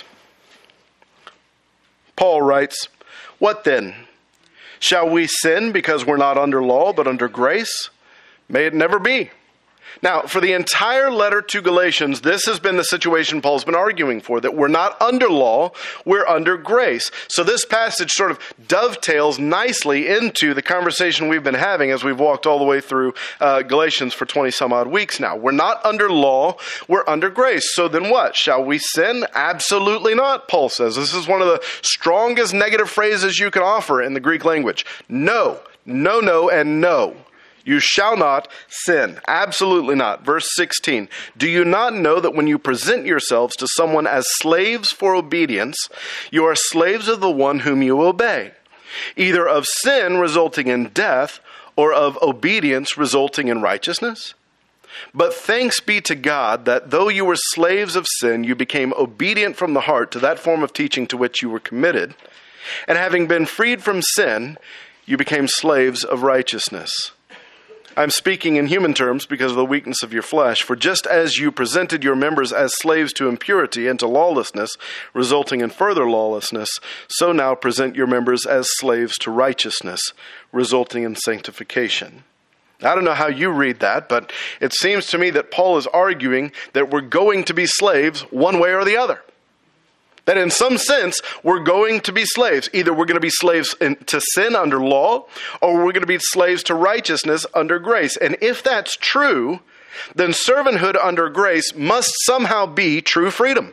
Paul writes, "What then? Shall we sin because we're not under law but under grace? May it never be." Now, for the entire letter to Galatians, this has been the situation Paul's been arguing for, that we're not under law, we're under grace. So this passage sort of dovetails nicely into the conversation we've been having as we've walked all the way through uh, Galatians for twenty some odd weeks now. We're not under law, we're under grace. So then what? Shall we sin? Absolutely not, Paul says. This is one of the strongest negative phrases you can offer in the Greek language. No, no, no, and no. You shall not sin. Absolutely not. Verse sixteen. Do you not know that when you present yourselves to someone as slaves for obedience, you are slaves of the one whom you obey, either of sin resulting in death or of obedience resulting in righteousness? But thanks be to God that though you were slaves of sin, you became obedient from the heart to that form of teaching to which you were committed. And having been freed from sin, you became slaves of righteousness. I'm speaking in human terms because of the weakness of your flesh. For just as you presented your members as slaves to impurity and to lawlessness, resulting in further lawlessness, so now present your members as slaves to righteousness, resulting in sanctification. I don't know how you read that, but it seems to me that Paul is arguing that we're going to be slaves one way or the other. That in some sense, we're going to be slaves. Either we're going to be slaves in, to sin under law, or we're going to be slaves to righteousness under grace. And if that's true, then servanthood under grace must somehow be true freedom.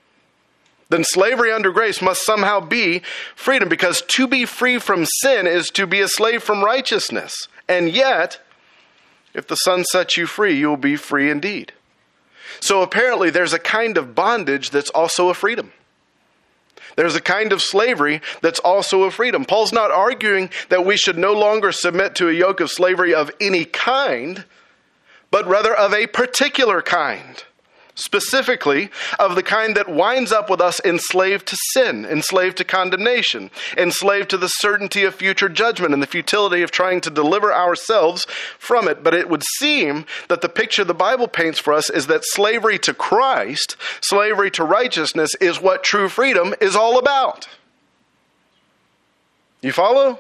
Then slavery under grace must somehow be freedom, because to be free from sin is to be a slave from righteousness. And yet, if the Son sets you free, you will be free indeed. So apparently there's a kind of bondage that's also a freedom. There's a kind of slavery that's also a freedom. Paul's not arguing that we should no longer submit to a yoke of slavery of any kind, but rather of a particular kind. Specifically, of the kind that winds up with us enslaved to sin, enslaved to condemnation, enslaved to the certainty of future judgment and the futility of trying to deliver ourselves from it. But it would seem that the picture the Bible paints for us is that slavery to Christ, slavery to righteousness, is what true freedom is all about. You follow?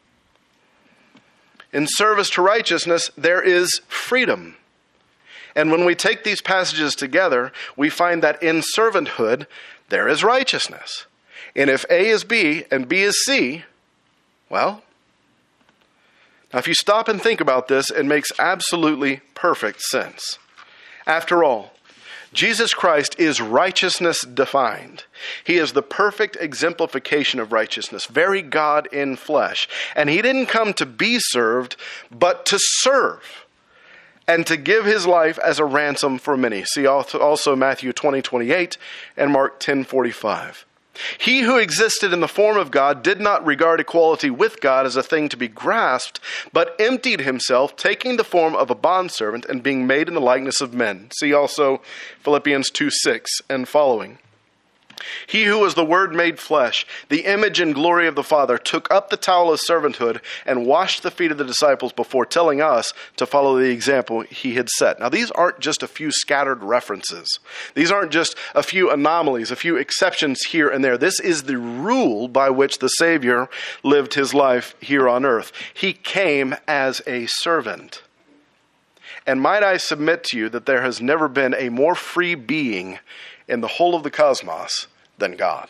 In service to righteousness, there is freedom. And when we take these passages together, we find that in servanthood, there is righteousness. And if A is B and B is C, well, now if you stop and think about this, it makes absolutely perfect sense. After all, Jesus Christ is righteousness defined. He is the perfect exemplification of righteousness, very God in flesh. And he didn't come to be served, but to serve, and to give his life as a ransom for many. See also Matthew twenty twenty-eight and Mark ten forty-five. He who existed in the form of God did not regard equality with God as a thing to be grasped, but emptied himself, taking the form of a bondservant and being made in the likeness of men. See also Philippians two six and following. He who was the Word made flesh, the image and glory of the Father, took up the towel of servanthood and washed the feet of the disciples before telling us to follow the example he had set. Now, these aren't just a few scattered references. These aren't just a few anomalies, a few exceptions here and there. This is the rule by which the Savior lived his life here on earth. He came as a servant. And might I submit to you that there has never been a more free being in the whole of the cosmos than God.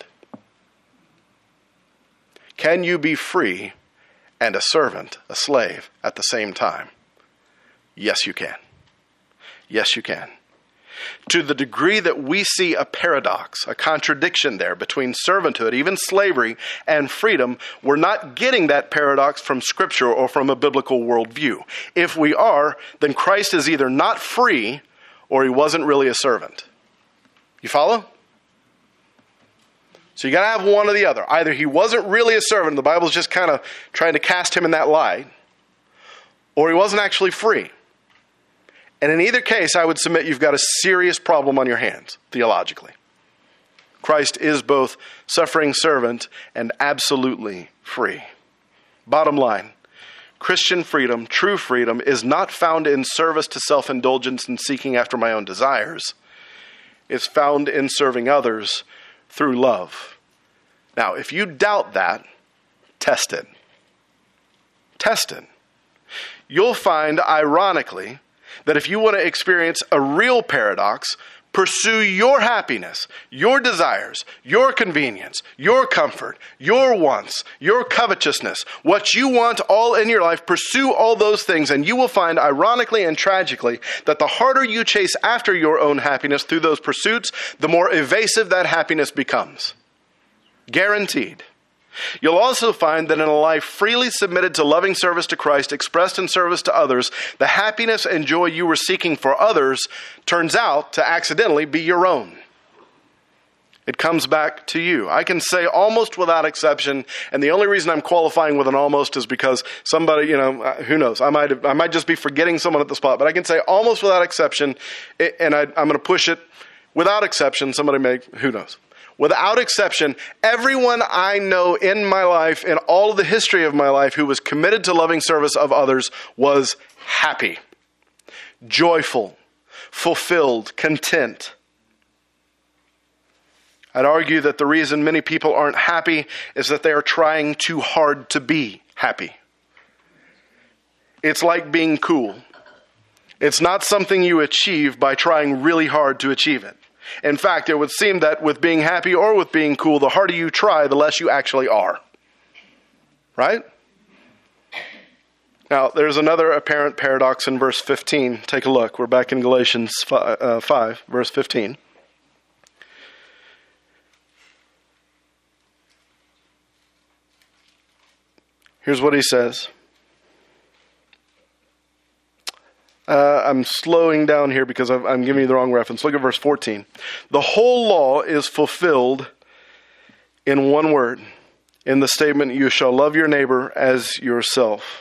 Can you be free and a servant, a slave, at the same time? Yes, you can. Yes, you can. To the degree that we see a paradox, a contradiction there between servanthood, even slavery, and freedom, we're not getting that paradox from Scripture or from a biblical worldview. If we are, then Christ is either not free or he wasn't really a servant. You follow? So you got to have one or the other. Either he wasn't really a servant, the Bible's just kind of trying to cast him in that light, or he wasn't actually free. And in either case, I would submit you've got a serious problem on your hands, theologically. Christ is both suffering servant and absolutely free. Bottom line, Christian freedom, true freedom, is not found in service to self-indulgence and seeking after my own desires. It's found in serving others through love. Now, if you doubt that, test it. Test it. You'll find, ironically, that if you want to experience a real paradox, pursue your happiness, your desires, your convenience, your comfort, your wants, your covetousness, what you want all in your life, pursue all those things, and you will find, ironically and tragically, that the harder you chase after your own happiness through those pursuits, the more evasive that happiness becomes. Guaranteed. You'll also find that in a life freely submitted to loving service to Christ, expressed in service to others, the happiness and joy you were seeking for others turns out to accidentally be your own. It comes back to you. I can say almost without exception, and the only reason I'm qualifying with an almost is because somebody, you know, who knows, I might I might just be forgetting someone at the spot, but I can say almost without exception, and I, I'm going to push it without exception. Somebody may, who knows. Without exception, everyone I know in my life, in all of the history of my life, who was committed to loving service of others was happy, joyful, fulfilled, content. I'd argue that the reason many people aren't happy is that they are trying too hard to be happy. It's like being cool. It's not something you achieve by trying really hard to achieve it. In fact, it would seem that with being happy or with being cool, the harder you try, the less you actually are. Right? Now, there's another apparent paradox in verse fifteen. Take a look. We're back in Galatians five, verse fifteen. Here's what he says. Uh, I'm slowing down here because I've, I'm giving you the wrong reference. Look at verse fourteen. The whole law is fulfilled in one word, in the statement, you shall love your neighbor as yourself.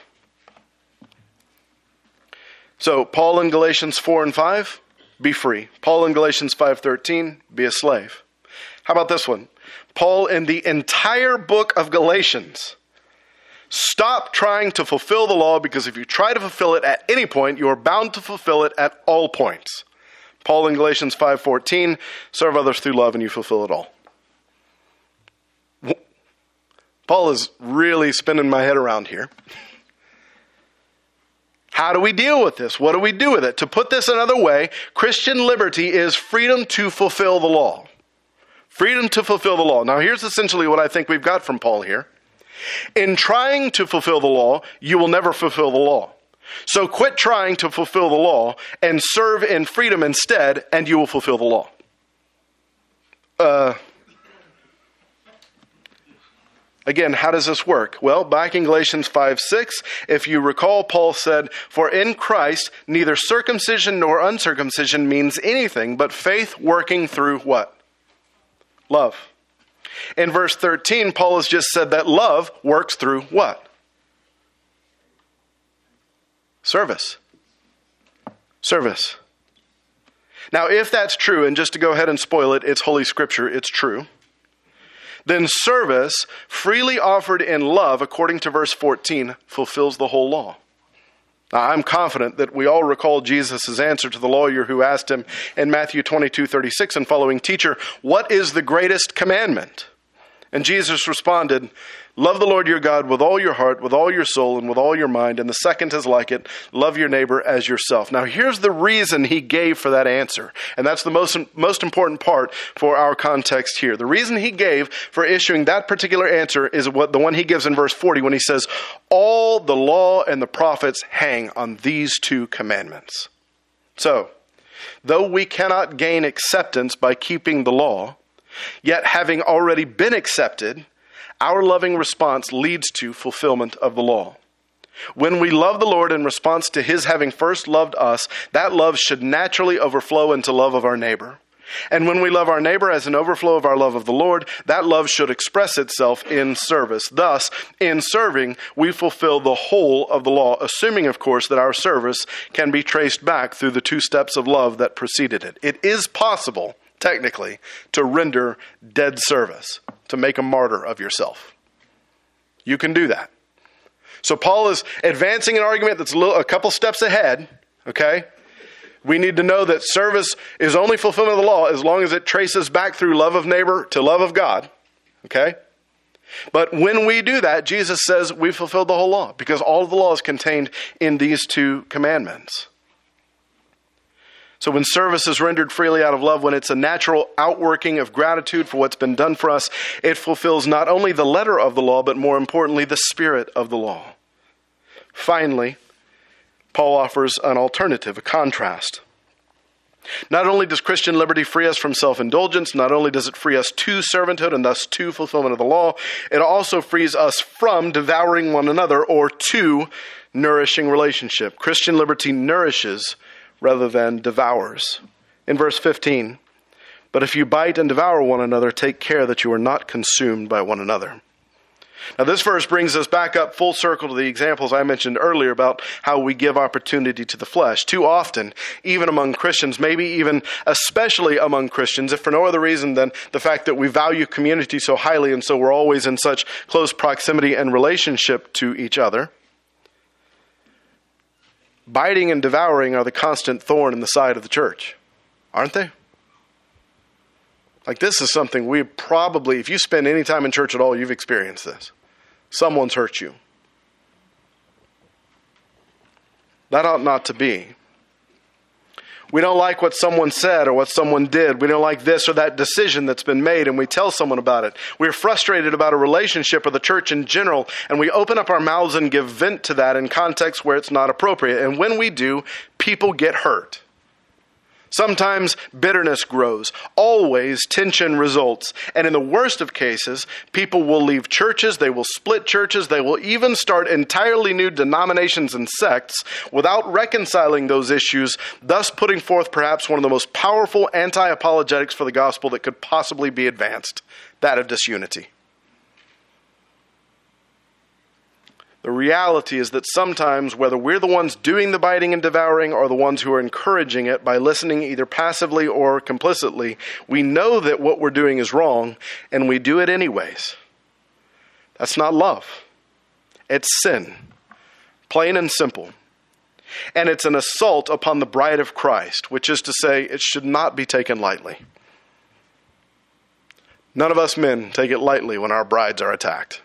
So, Paul in Galatians four and five, be free. Paul in Galatians five thirteen, be a slave. How about this one? Paul in the entire book of Galatians, stop trying to fulfill the law, because if you try to fulfill it at any point, you are bound to fulfill it at all points. Paul in Galatians five fourteen, serve others through love and you fulfill it all. Paul is really spinning my head around here. How do we deal with this? What do we do with it? To put this another way, Christian liberty is freedom to fulfill the law. Freedom to fulfill the law. Now here's essentially what I think we've got from Paul here. In trying to fulfill the law, you will never fulfill the law. So quit trying to fulfill the law and serve in freedom instead, and you will fulfill the law. Uh, again, how does this work? Well, back in Galatians five six, if you recall, Paul said, for in Christ, neither circumcision nor uncircumcision means anything, but faith working through what? Love. In verse thirteen, Paul has just said that love works through what? Service. Service. Now, if that's true, and just to go ahead and spoil it, it's Holy Scripture, it's true, then service, freely offered in love, according to verse fourteen, fulfills the whole law. Now, I'm confident that we all recall Jesus' answer to the lawyer who asked him in Matthew twenty-two thirty-six and following, teacher, what is the greatest commandment? And Jesus responded, love the Lord your God with all your heart, with all your soul, and with all your mind. And the second is like it, love your neighbor as yourself. Now, here's the reason he gave for that answer. And that's the most, most important part for our context here. The reason he gave for issuing that particular answer is what the one he gives in verse forty when he says, all the law and the prophets hang on these two commandments. So, though we cannot gain acceptance by keeping the law, yet having already been accepted, our loving response leads to fulfillment of the law. When we love the Lord in response to his having first loved us, that love should naturally overflow into love of our neighbor. And when we love our neighbor as an overflow of our love of the Lord, that love should express itself in service. Thus, in serving, we fulfill the whole of the law, assuming, of course, that our service can be traced back through the two steps of love that preceded it. It is possible, technically, to render dead service, to make a martyr of yourself. You can do that. So Paul is advancing an argument that's a, little, a couple steps ahead, okay? We need to know that service is only fulfillment of the law as long as it traces back through love of neighbor to love of God. Okay? But when we do that, Jesus says we fulfilled the whole law because all of the law is contained in these two commandments. So when service is rendered freely out of love, when it's a natural outworking of gratitude for what's been done for us, it fulfills not only the letter of the law, but more importantly, the spirit of the law. Finally, Paul offers an alternative, a contrast. Not only does Christian liberty free us from self-indulgence, not only does it free us to servanthood and thus to fulfillment of the law, it also frees us from devouring one another or to nourishing relationship. Christian liberty nourishes rather than devours. In verse fifteen, but if you bite and devour one another, take care that you are not consumed by one another. Now this verse brings us back up full circle to the examples I mentioned earlier about how we give opportunity to the flesh. Too often, even among Christians, maybe even especially among Christians, if for no other reason than the fact that we value community so highly and so we're always in such close proximity and relationship to each other, biting and devouring are the constant thorn in the side of the church, aren't they? Like this is something we probably, if you spend any time in church at all, you've experienced this. Someone's hurt you. That ought not to be. We don't like what someone said or what someone did. We don't like this or that decision that's been made, and we tell someone about it. We're frustrated about a relationship or the church in general, and we open up our mouths and give vent to that in contexts where it's not appropriate. And when we do, people get hurt. Sometimes bitterness grows. Always tension results. And in the worst of cases, people will leave churches, they will split churches, they will even start entirely new denominations and sects without reconciling those issues, thus putting forth perhaps one of the most powerful anti-apologetics for the gospel that could possibly be advanced, that of disunity. The reality is that sometimes, whether we're the ones doing the biting and devouring or the ones who are encouraging it by listening either passively or complicitly, we know that what we're doing is wrong, and we do it anyways. That's not love. It's sin. Plain and simple. And it's an assault upon the bride of Christ, which is to say, it should not be taken lightly. None of us men take it lightly when our brides are attacked.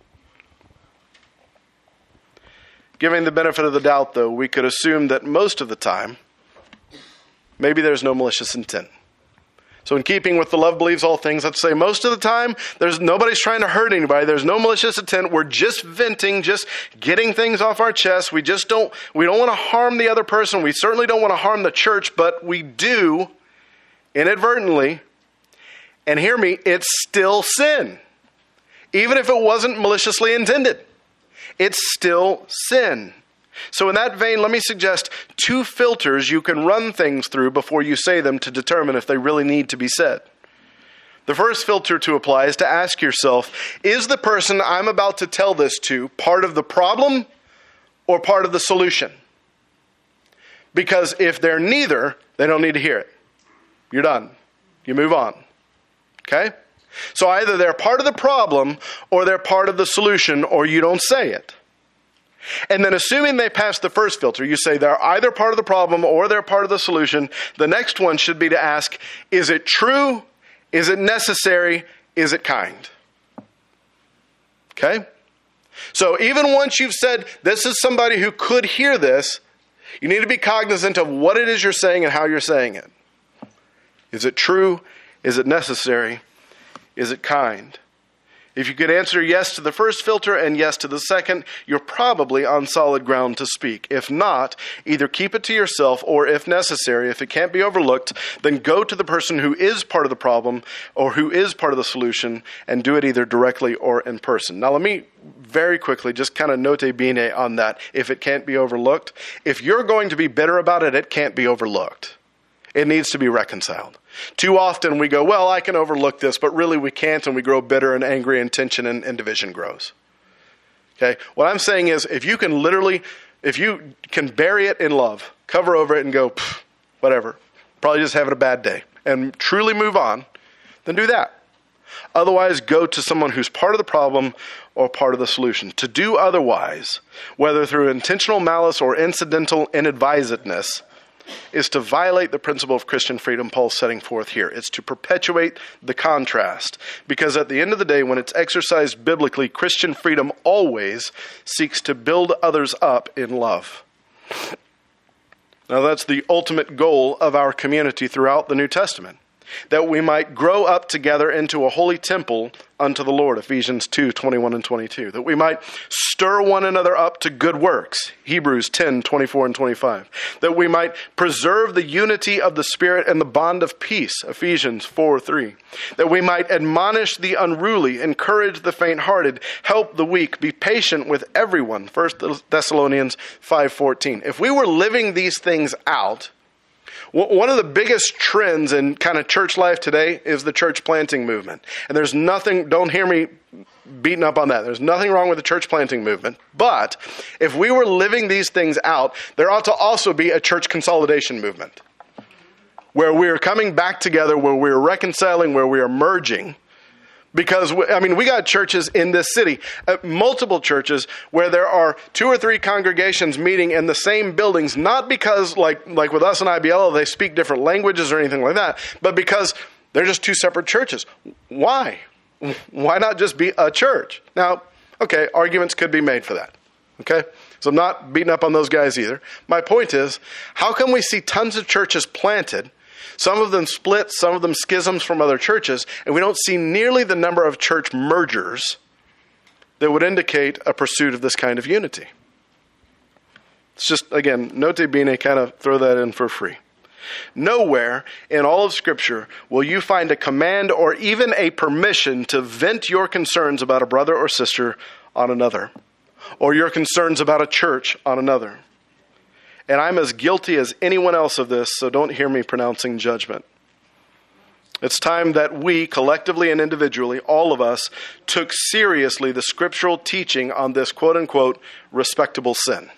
Giving the benefit of the doubt, though, we could assume that most of the time, maybe there's no malicious intent. So in keeping with the love believes all things, let's say most of the time, there's nobody's trying to hurt anybody. There's no malicious intent. We're just venting, just getting things off our chest. We just don't, we don't want to harm the other person. We certainly don't want to harm the church, but we do inadvertently. And hear me, it's still sin. Even if it wasn't maliciously intended. It's still sin. So in that vein, let me suggest two filters you can run things through before you say them to determine if they really need to be said. The first filter to apply is to ask yourself, is the person I'm about to tell this to part of the problem or part of the solution? Because if they're neither, they don't need to hear it. You're done. You move on. Okay? So either they're part of the problem or they're part of the solution, or you don't say it. And then assuming they pass the first filter, you say they're either part of the problem or they're part of the solution. The next one should be to ask, is it true? Is it necessary? Is it kind? Okay? So even once you've said this is somebody who could hear this, you need to be cognizant of what it is you're saying and how you're saying it. Is it true? Is it necessary? Is it kind? If you could answer yes to the first filter and yes to the second, you're probably on solid ground to speak. If not, either keep it to yourself or, if necessary, if it can't be overlooked, then go to the person who is part of the problem or who is part of the solution and do it either directly or in person. Now, let me very quickly just kind of note bene on that. If it can't be overlooked, if you're going to be bitter about it, it can't be overlooked. It needs to be reconciled. Too often we go, well, I can overlook this, but really we can't, and we grow bitter and angry, and tension and, and division grows. Okay? What I'm saying is, if you can literally, if you can bury it in love, cover over it and go, whatever, probably just having a bad day, and truly move on, then do that. Otherwise, go to someone who's part of the problem or part of the solution. To do otherwise, whether through intentional malice or incidental inadvisedness, is to violate the principle of Christian freedom Paul's setting forth here. It's to perpetuate the contrast. Because at the end of the day, when it's exercised biblically, Christian freedom always seeks to build others up in love. Now that's the ultimate goal of our community throughout the New Testament, that we might grow up together into a holy temple unto the Lord, Ephesians two, twenty-one and twenty-two, that we might stir one another up to good works, Hebrews ten, twenty-four and twenty-five, that we might preserve the unity of the Spirit and the bond of peace, Ephesians four, three, that we might admonish the unruly, encourage the faint-hearted, help the weak, be patient with everyone, First Thessalonians five, fourteen. If we were living these things out, one of the biggest trends in kind of church life today is the church planting movement. And there's nothing, don't hear me beating up on that. There's nothing wrong with the church planting movement. But if we were living these things out, there ought to also be a church consolidation movement where we're coming back together, where we're reconciling, where we are merging. Because, I mean, we got churches in this city, uh, multiple churches, where there are two or three congregations meeting in the same buildings, not because, like like with us in I B L, they speak different languages or anything like that, but because they're just two separate churches. Why? Why not just be a church? Now, okay, arguments could be made for that, okay? So I'm not beating up on those guys either. My point is, how come we see tons of churches planted, some of them split, some of them schisms from other churches, and we don't see nearly the number of church mergers that would indicate a pursuit of this kind of unity? It's just, again, note bene, kind of throw that in for free. Nowhere in all of Scripture will you find a command or even a permission to vent your concerns about a brother or sister on another, or your concerns about a church on another. And I'm as guilty as anyone else of this, so don't hear me pronouncing judgment. It's time that we, collectively and individually, all of us, took seriously the scriptural teaching on this quote-unquote respectable sin,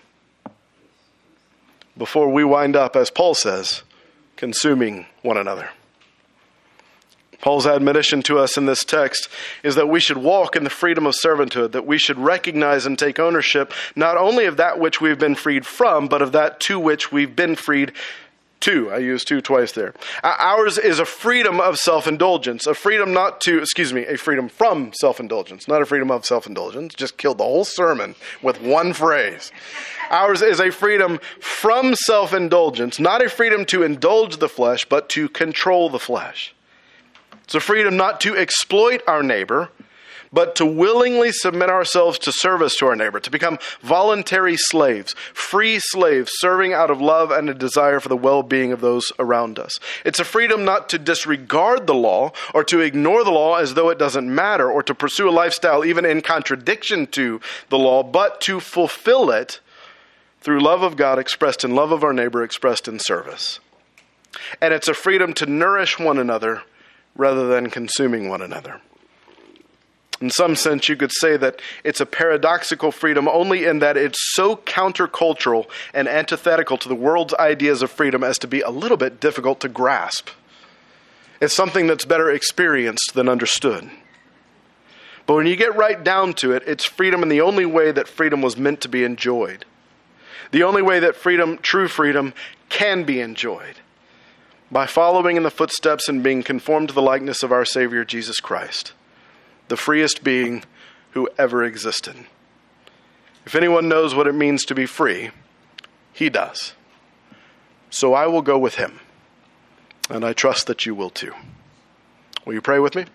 before we wind up, as Paul says, consuming one another. Paul's admonition to us in this text is that we should walk in the freedom of servanthood, that we should recognize and take ownership not only of that which we've been freed from, but of that to which we've been freed to. I used to twice there. Ours is a freedom of self-indulgence, a freedom not to, excuse me, a freedom from self-indulgence, not a freedom of self-indulgence. Just killed the whole sermon with one phrase. Ours is a freedom from self-indulgence, not a freedom to indulge the flesh, but to control the flesh. It's a freedom not to exploit our neighbor, but to willingly submit ourselves to service to our neighbor, to become voluntary slaves, free slaves, serving out of love and a desire for the well-being of those around us. It's a freedom not to disregard the law or to ignore the law as though it doesn't matter, or to pursue a lifestyle even in contradiction to the law, but to fulfill it through love of God expressed in love of our neighbor, expressed in service. And it's a freedom to nourish one another rather than consuming one another. In some sense, you could say that it's a paradoxical freedom only in that it's so countercultural and antithetical to the world's ideas of freedom as to be a little bit difficult to grasp. It's something that's better experienced than understood. But when you get right down to it, it's freedom in the only way that freedom was meant to be enjoyed. The only way that freedom, true freedom, can be enjoyed. By following in the footsteps and being conformed to the likeness of our Savior, Jesus Christ, the freest being who ever existed. If anyone knows what it means to be free, he does. So I will go with him, and I trust that you will too. Will you pray with me?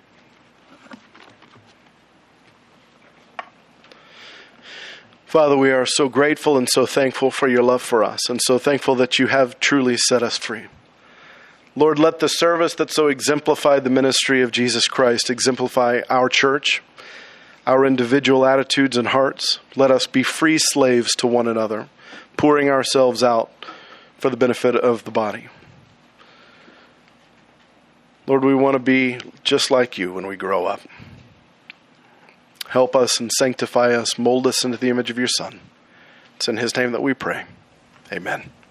Father, we are so grateful and so thankful for your love for us, and so thankful that you have truly set us free. Lord, let the service that so exemplified the ministry of Jesus Christ exemplify our church, our individual attitudes and hearts. Let us be free slaves to one another, pouring ourselves out for the benefit of the body. Lord, we want to be just like you when we grow up. Help us and sanctify us, mold us into the image of your Son. It's in his name that we pray. Amen.